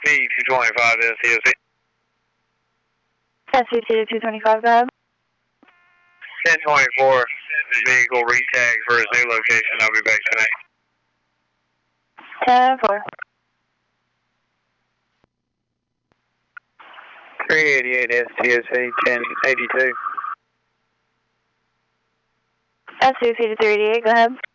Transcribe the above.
P225 SCOC. SCC 225, go ahead. 1024, vehicle retag for his new location. I'll be back tonight. 10-4. 388 STOC 1082. SCC 388, go ahead.